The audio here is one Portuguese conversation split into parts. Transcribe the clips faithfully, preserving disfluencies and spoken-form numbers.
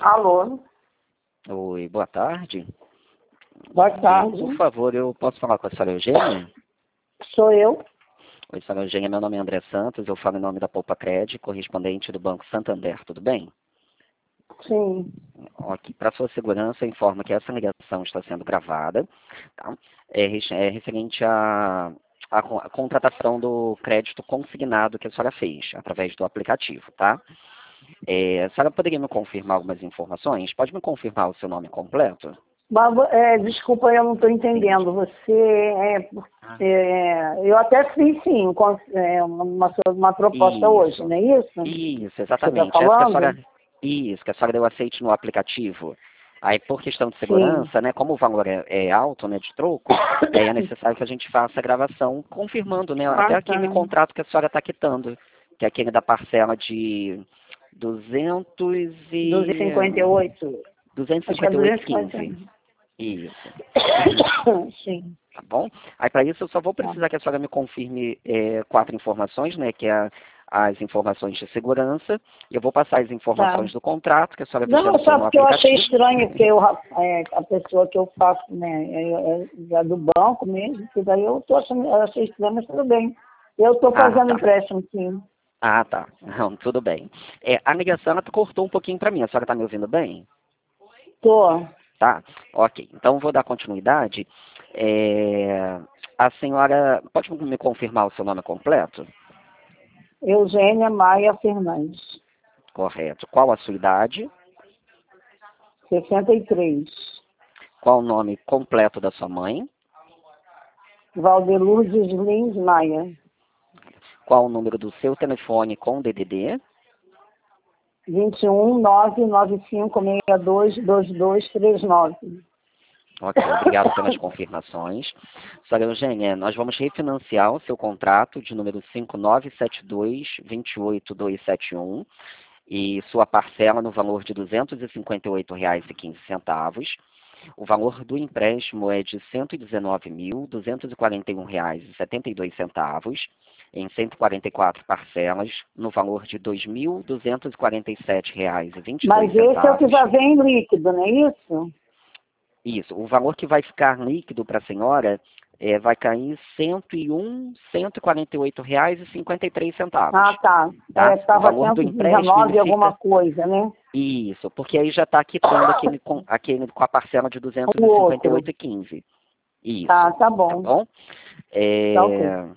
Alô? Oi, boa tarde. Boa É, tarde. por favor, eu posso falar com a senhora Eugênia? Sou eu? Oi, senhora Eugênia, meu nome é André Santos, eu falo em nome da Poupa Cred, correspondente do Banco Santander, tudo bem? Sim. Ok, para sua segurança, eu informo que essa ligação está sendo gravada, tá? É, re- é referente à, à con- à contratação do crédito consignado que a senhora fez, através do aplicativo, tá? É, a senhora poderia me confirmar algumas informações? Pode me confirmar o seu nome completo? Mas, é, desculpa, eu não estou entendendo. Você é, Ah, é, eu até fiz sim um con- é, uma, uma proposta hoje, isso. não é isso? Isso, Você está exatamente. Essa que a falando? senhora, isso, que a senhora deu aceite no aplicativo. Aí, por questão de Sim. segurança, né, como o valor é, é alto, né, de troco, aí é necessário que a gente faça a gravação confirmando, né, até Ah, tá. aquele contrato que a senhora está quitando, que é aquele da parcela de duzentos e... duzentos e cinquenta e oito. Acho que é duzentos e cinquenta. duzentos e cinquenta e oito vírgula quinze. Isso. Sim. Tá bom? Aí, para isso, eu só vou Tá. precisar que a senhora me confirme é, quatro informações, né? Que é a- as informações de segurança. E eu vou passar as Tá. informações do contrato que a senhora Não, visualizou só no porque eu achei aplicativo. estranho, porque eu, é, a pessoa que eu faço, né, é, é, é do banco mesmo, que daí eu, tô achando, eu achei estranho, mas tudo bem. Eu estou Ah, fazendo tá. empréstimo, sim. Ah, tá. Não, tudo bem. É, a ligação, ela cortou um pouquinho para mim. A senhora está me ouvindo bem? Tô. Tá? Ok. Então, vou dar continuidade. É, a senhora, pode me confirmar o seu nome completo? Eugênia Maia Fernandes, Correto. Qual a sua idade? sessenta e três. Qual o nome completo da sua mãe? Valdeluzes Lins Maia, Qual o número do seu telefone com D D D? vinte e um, nove nove cinco seis dois, dois dois três nove. Ok, obrigado pelas confirmações. Senhora Eugênia, nós vamos refinanciar o seu contrato de número cinco nove sete dois, dois oito dois sete um e sua parcela no valor de duzentos e cinquenta e oito reais e quinze centavos. O valor do empréstimo é de cento e dezenove mil, duzentos e quarenta e um reais e setenta e dois centavos, em cento e quarenta e quatro parcelas, no valor de dois mil duzentos e quarenta e sete reais e vinte e dois Mas esse é o que centavos. já vem líquido, não é isso? Isso, o valor que vai ficar líquido para a senhora é, vai cair cento e um, cento e quarenta e oito reais e cinquenta e três centavos. Ah, tá. Tá? É, O estava valor do empréstimo ele cento e dezenove alguma fica coisa, né? isso, porque aí já está quitando aquele com, aquele com a parcela de duzentos O e cinquenta e outro. oito e quinze. Isso, Tá, tá tá bom. bom? Tá ok. É,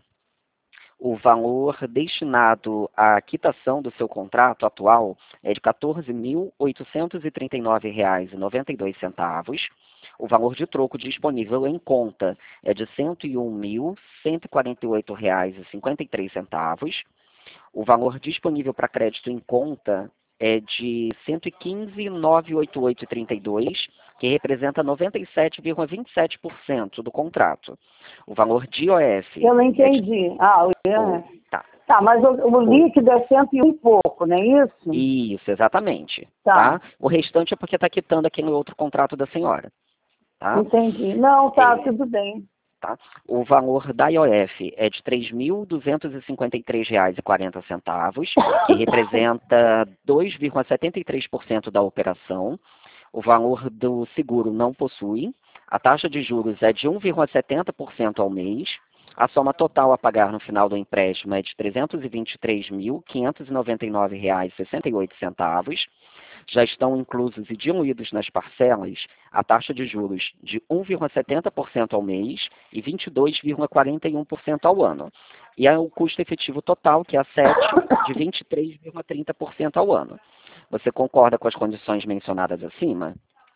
o valor destinado à quitação do seu contrato atual é de quatorze mil oitocentos e trinta e nove reais e noventa e dois centavos. O valor de troco disponível em conta é de cento e um mil cento e quarenta e oito reais e cinquenta e três centavos. O valor disponível para crédito em conta é de cento e quinze mil novecentos e oitenta e oito reais e trinta e dois centavos, que representa noventa e sete vírgula vinte e sete por cento do contrato. O valor de I O F Eu não é de... entendi. Ah, o- o- tá. tá, mas o, o Oi. líquido é cento e um e pouco, não é isso? Isso, exatamente. Tá, Tá? O restante é porque está quitando aquele outro contrato da senhora. Tá? entendi. Não, tá, É, tudo bem. tá? O valor da I O F é de três mil duzentos e cinquenta e três reais e quarenta centavos, que representa dois vírgula setenta e três por cento da operação. O valor do seguro não possui. A taxa de juros é de um vírgula setenta por cento ao mês. A soma total a pagar no final do empréstimo é de trezentos e vinte e três mil quinhentos e noventa e nove reais e sessenta e oito centavos. Já estão inclusos e diluídos nas parcelas a taxa de juros de um vírgula setenta por cento ao mês e vinte e dois vírgula quarenta e um por cento ao ano. E é o custo efetivo total, que é a sete, de vinte e três vírgula trinta por cento ao ano. Você concorda com as condições mencionadas acima?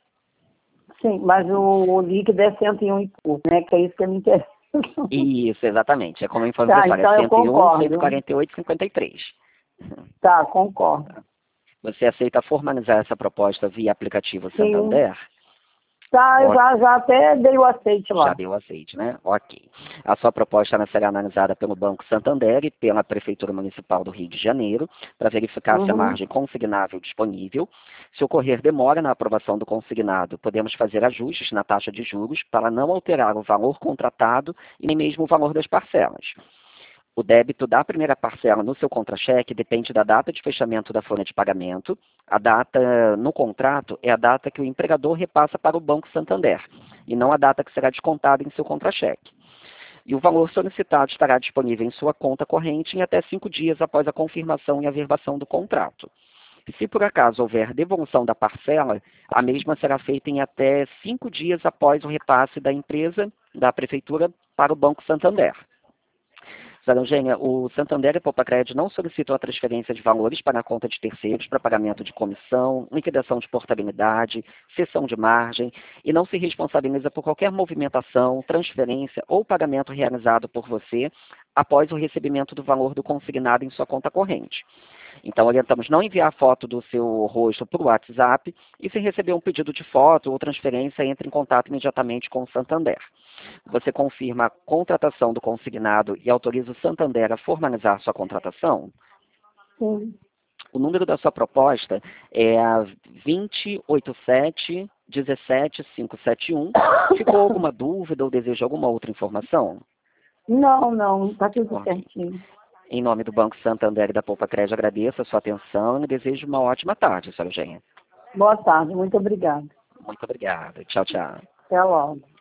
Sim, mas o, o líquido é cento e um e pouco, né? Que é isso que me interessa. Isso, exatamente. É como a Tá, informação, é então eu cento e um, cento e concordo. quarenta e oito, cinquenta e três. Tá, concordo. Você aceita formalizar essa proposta via aplicativo Sim. Santander? Tá, eu Ó, já, já até dei o aceite já lá. deu aceite, né? Ok. A sua proposta ela será analisada pelo Banco Santander e pela Prefeitura Municipal do Rio de Janeiro para verificar se a Uhum. margem consignável disponível. Se ocorrer demora na aprovação do consignado, podemos fazer ajustes na taxa de juros para não alterar o valor contratado e nem mesmo o valor das parcelas. O débito da primeira parcela no seu contra-cheque depende da data de fechamento da folha de pagamento. A data no contrato é a data que o empregador repassa para o Banco Santander, e não a data que será descontada em seu contra-cheque. E o valor solicitado estará disponível em sua conta corrente em até cinco dias após a confirmação e averbação do contrato. Se por acaso houver devolução da parcela, a mesma será feita em até cinco dias após o repasse da empresa, da Prefeitura, para o Banco Santander. Senhora Eugênia, o Santander e a Poupa-Crédito não solicitam a transferência de valores para a conta de terceiros para pagamento de comissão, liquidação de portabilidade, cessão de margem e não se responsabiliza por qualquer movimentação, transferência ou pagamento realizado por você após o recebimento do valor do consignado em sua conta corrente. Então, orientamos não enviar foto do seu rosto por WhatsApp e, se receber um pedido de foto ou transferência, entre em contato imediatamente com o Santander. Você confirma a contratação do consignado e autoriza o Santander a formalizar sua contratação? Sim. O número da sua proposta é a dois zero oito sete, um sete cinco sete um. Ficou alguma dúvida ou deseja alguma outra informação? Não, não, está tudo Ok. certinho. Em nome do Banco Santander e da Poupa-Crédito, agradeço a sua atenção e desejo uma ótima tarde, senhora Eugênia. Boa tarde, muito obrigada. Muito obrigado. Tchau, tchau. Até logo.